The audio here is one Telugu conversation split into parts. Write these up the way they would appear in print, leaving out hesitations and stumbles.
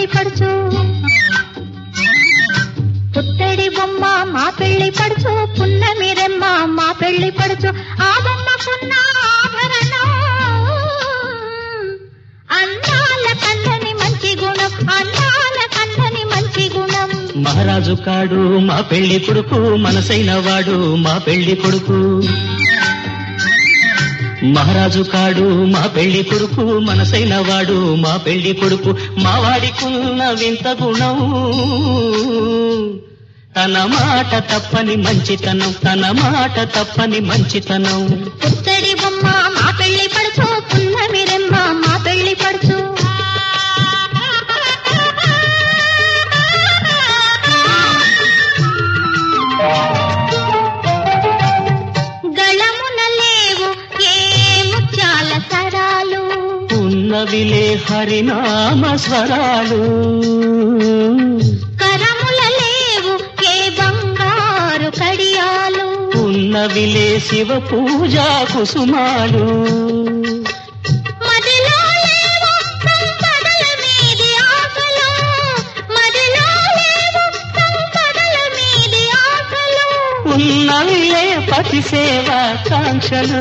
పెళ్లి పడుచు పుత్తడి బొమ్మ మా పెళ్లి పడుచు పున్నమి రెమ్మ మా పెళ్లి పడుచు ఆ బొమ్మకున్న ఆభరణం అందాల కన్నని మంచి గుణం అందాల కన్నని మంచి గుణం మహారాజు కాడు మా పెళ్లి కొడుకు మనసైన వాడు మా పెళ్లి కొడుకు మహారాజు కాడు మా పెళ్లి కొడుకు మనసైన వాడు మా పెళ్లి కొడుకు మా వాడికున్న వింత గుణం తన మాట తప్పని మంచితనం తన మాట తప్పని మంచితనం పుత్తడి బొమ్మ మా పెళ్లి పడుచు పున్నమి రెమ్మ మా పెళ్లి పడుచు గళమున లేవు ఏ ముత్యాల సరాలు ఉన్నవిలే హరినామ స్వరాలు కరముల లేవు ఏ బంగారు కడియాలు ఉన్నవిలే శివ పూజా కుసుమాలు మదిలో లేవు సంపదల మీది ఆశలు మదిలో లేవు సంపదల మీది ఆశలు ఉన్నవిలే పతి సేవా కాంక్షలు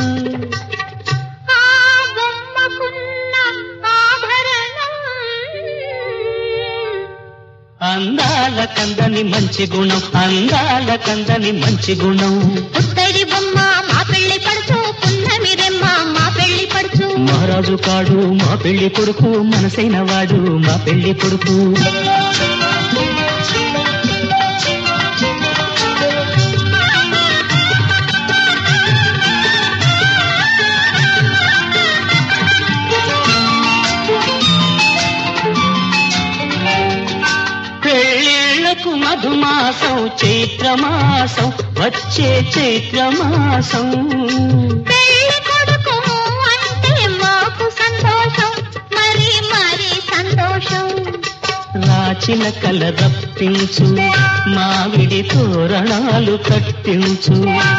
ఆ బొమ్మకున్న ఆభరణం అందాల కందని మంచి గుణం అందాల కందని మంచి గుణం పుత్తడి బొమ్మ మా పెళ్లి పడుచు పున్నమి రెమ్మ మా పెళ్లి పడుచు మహారాజు కాడు మా పెళ్లి కొడుకు మనసైన వాడు మా పెళ్లి కొడుకు పెళ్ళిళ్ళకు మధుమాసం చైత్రమాసం వచ్చే చైత్రమాసం పెళ్లి కొడుకు అంటే మాకు సంతోషం మరి మరి సంతోషం రాచిన కల రప్పించు మావిడి తోరణాలు కట్టించు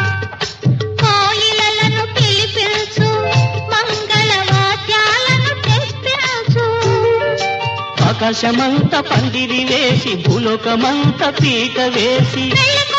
కోయిలలను పిలిపించు మంగళ వాద్యాలను తెప్పించు ఆకాశమంత పందిరి వేసి భూలోకమంత పీట వేసి పెళ్లి